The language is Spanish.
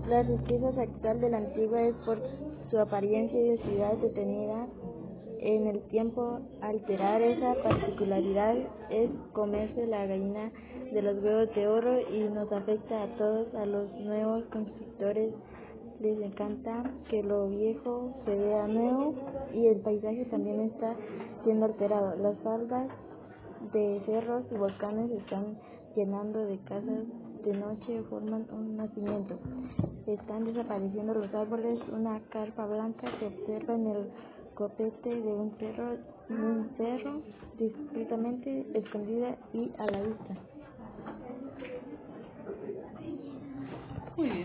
La riqueza actual de la antigua es por su apariencia y densidad detenida en el tiempo. Alterar esa particularidad es comerse la gallina de los huevos de oro y nos afecta a todos. A los nuevos constructores les encanta que lo viejo se vea nuevo y el paisaje también está siendo alterado. Las faldas de cerros y volcanes están llenando de casas de noche, forman un nacimiento. Están desapareciendo los árboles, una carpa blanca se observa en el copete de un cerro discretamente escondida y a la vista.